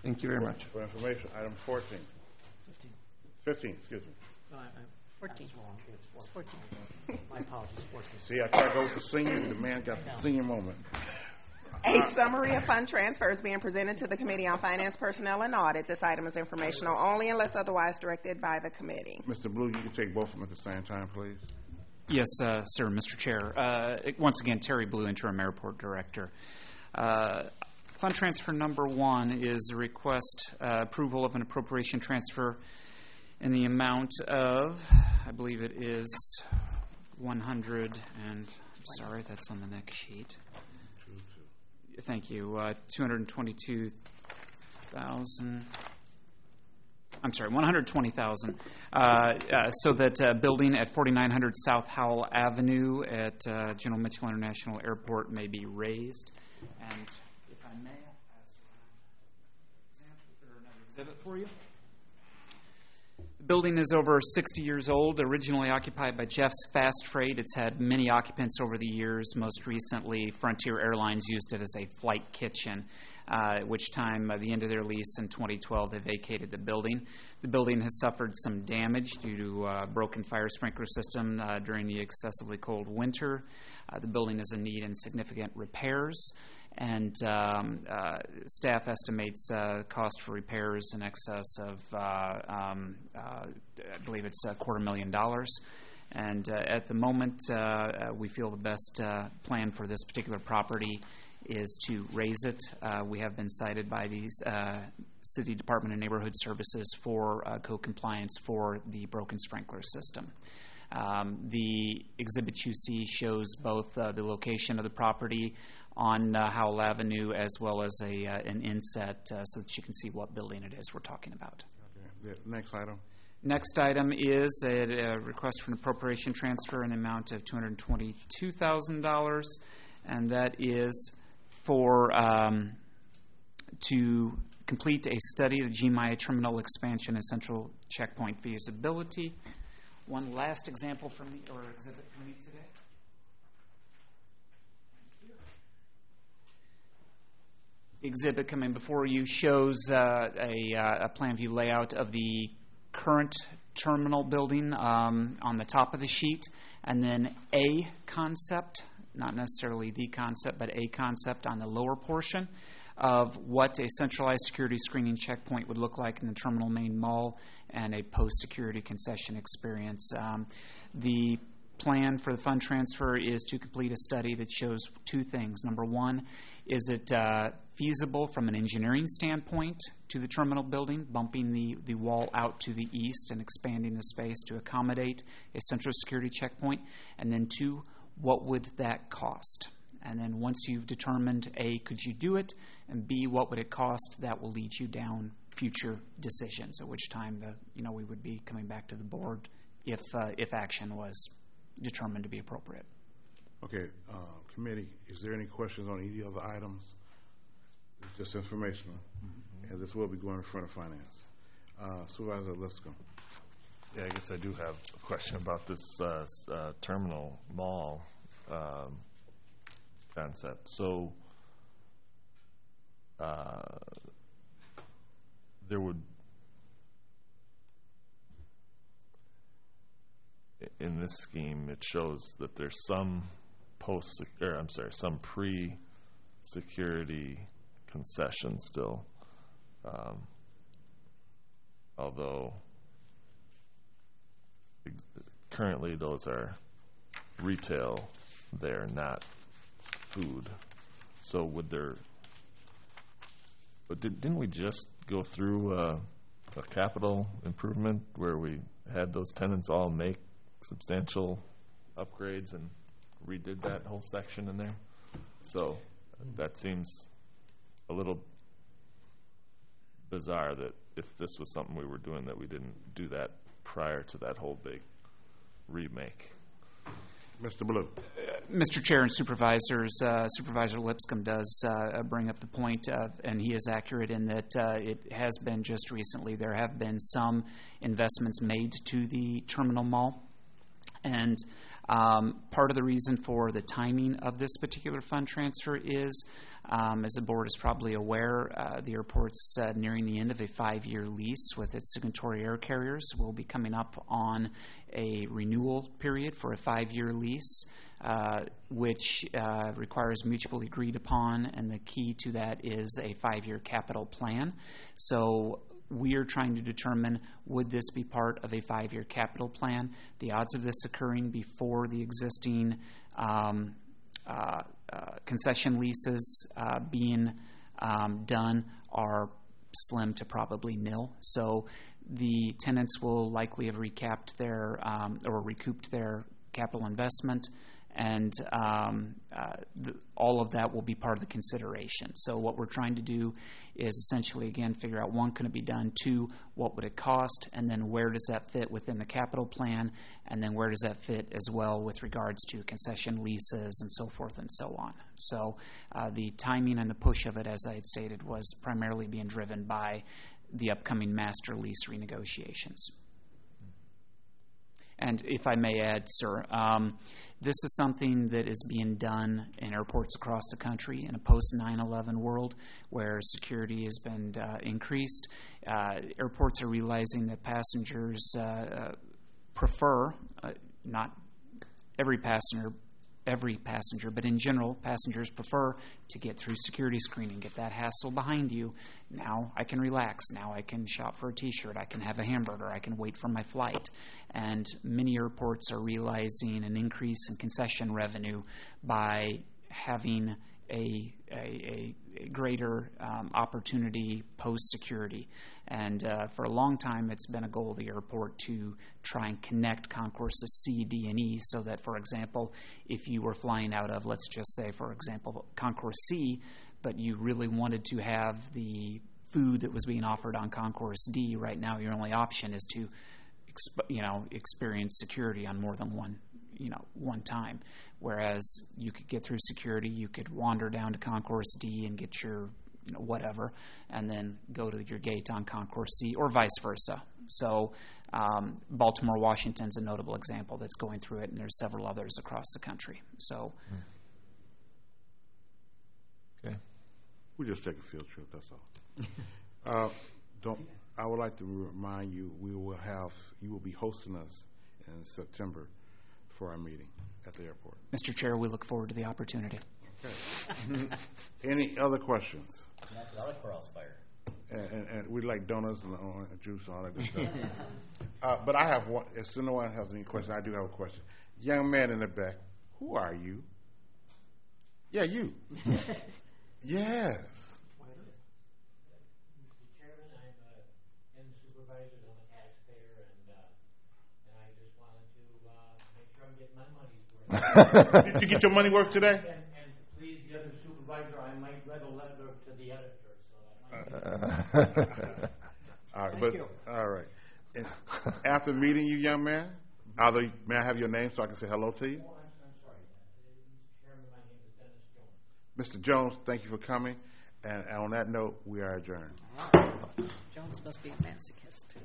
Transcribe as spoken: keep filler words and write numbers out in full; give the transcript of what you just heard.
Thank you very much. For information, item fourteen. fifteen. fifteen, excuse me. No, I, I, fourteen. I was wrong. It's It's fourteen. fourteen. My apologies, fourteen. See, I tried to go with the senior, the man got the senior moment. A summary of fund transfers being presented to the Committee on Finance, Personnel, and Audit. This item is informational only unless otherwise directed by the committee. Mister Blue, you can take both of them at the same time, please. Yes, uh, sir, Mister Chair. Uh, once again, Terry Blue, Interim Airport Director. Uh, fund transfer number one is a request uh, approval of an appropriation transfer in the amount of, I believe it is one hundred and, sorry, that's on the next sheet. Thank you. Uh, two hundred twenty-two thousand. I'm sorry, one hundred twenty thousand. Uh, uh, so that uh, building at forty-nine hundred South Howell Avenue at uh, General Mitchell International Airport may be raised. And if I may, I'll pass around an example or another exhibit for you. The building is over sixty years old, originally occupied by Jeff's Fast Freight. It's had many occupants over the years. Most recently, Frontier Airlines used it as a flight kitchen, uh, at which time, at the end of their lease in twenty twelve, they vacated the building. The building has suffered some damage due to a broken fire sprinkler system uh, during the excessively cold winter. Uh, the building is in need of significant repairs. And um, uh, staff estimates uh, cost for repairs in excess of, uh, um, uh, I believe it's a quarter million dollars. And uh, at the moment, uh, uh, we feel the best uh, plan for this particular property is to raise it. Uh, we have been cited by the uh, City Department of Neighborhood Services for uh, code compliance for the broken sprinkler system. Um, the exhibit you see shows both uh, the location of the property on uh, Howell Avenue as well as a uh, an inset uh, so that you can see what building it is we're talking about. Okay. The next item. Next item is a, a request for an appropriation transfer in the amount of two hundred twenty-two thousand dollars, and that is for um, to complete a study of the G M I A terminal expansion and central checkpoint feasibility. One last example from me, or exhibit from me today. The exhibit coming before you shows uh, a, uh, a plan view layout of the current terminal building um, on the top of the sheet, and then a concept, not necessarily the concept, but a concept on the lower portion of what a centralized security screening checkpoint would look like in the terminal main mall and a post-security concession experience. Um, the plan for the fund transfer is to complete a study that shows two things. Number one, is it uh, feasible from an engineering standpoint to the terminal building, bumping the, the wall out to the east and expanding the space to accommodate a central security checkpoint? And then two, what would that cost? And then once you've determined, A, could you do it, and B, what would it cost, that will lead you down future decisions, at which time the, you know, we would be coming back to the board if, uh, if action was determined to be appropriate. Okay, uh, committee, is there any questions on any other items? It's just informational, mm-hmm. and this will be going in front of finance. Uh, Supervisor Lipscomb. Yeah, I guess I do have a question about this uh, uh, terminal mall um, concept. So uh, there would, in this scheme, it shows that there's some post, or I'm sorry, some pre-security concession still, um, although ex- currently those are retail there, not food. So would there, but did, didn't we just go through uh, a capital improvement where we had those tenants all make substantial upgrades and redid that whole section in there? So that seems a little bizarre that if this was something we were doing, that we didn't do that prior to that whole big remake. Mister Blue. Uh, Mister Chair and Supervisors, uh, Supervisor Lipscomb does uh, bring up the point, of, and he is accurate in that uh, it has been just recently, there have been some investments made to the terminal mall. And Um, part of the reason for the timing of this particular fund transfer is, um, as the board is probably aware, uh, the airport's uh, nearing the end of a five-year lease with its signatory air carriers. We'll be coming up on a renewal period for a five-year lease, uh, which uh, requires mutually agreed upon, and the key to that is a five-year capital plan. So we are trying to determine, would this be part of a five-year capital plan? The odds of this occurring before the existing um, uh, uh, concession leases uh, being um, done are slim to probably nil. So the tenants will likely have recapped their um, or recouped their capital investment, and um, uh, the, all of that will be part of the consideration. So what we're trying to do is essentially, again, figure out, one, can it be done? Two, what would it cost? And then where does that fit within the capital plan? And then where does that fit as well with regards to concession leases and so forth and so on? So uh, the timing and the push of it, as I had stated, was primarily being driven by the upcoming master lease renegotiations. And if I may add, sir, um, this is something that is being done in airports across the country in a post nine eleven world where security has been uh, increased. Uh, airports are realizing that passengers uh, uh, prefer, uh, not every passenger, every passenger, but in general, passengers prefer to get through security screening, get that hassle behind you. Now I can relax. Now I can shop for a T-shirt. I can have a hamburger. I can wait for my flight. And many airports are realizing an increase in concession revenue by having a, a, a greater um, opportunity post-security. And uh, for a long time, it's been a goal of the airport to try and connect concourses C, D, and E so that, for example, if you were flying out of, let's just say, for example, Concourse C, but you really wanted to have the food that was being offered on Concourse D, right now your only option is to exp- you know, experience security on more than one you know, one time. Whereas you could get through security, you could wander down to Concourse D and get your, you know, whatever, and then go to your gate on Concourse C, or vice versa. So um, Baltimore, Washington's a notable example that's going through it, and there's several others across the country. So. Okay. We just take a field trip, that's all. uh, don't, I would like to remind you, we will have, you will be hosting us in September for our meeting at the airport. Mister Chair, we look forward to the opportunity. Okay. Any other questions? That's what I like Coral Spire. And, and, and we like donuts and uh, juice and all that good stuff. uh, but I have one. If no one has any questions, I do have a question. Young man in the back, who are you? Yeah, you. Yes. Did you get your money worth today? And, and to please the other supervisor, I might read a letter to the editor, so that might be. All right, Thank but you. all right. And after meeting you, young man, either may I have your name so I can say hello to you? Oh, I'm, I'm sorry. Mister Chairman, my name is Dennis Jones. Mister Jones, thank you for coming. And, and on that note, we are adjourned. Jones must be a masochist.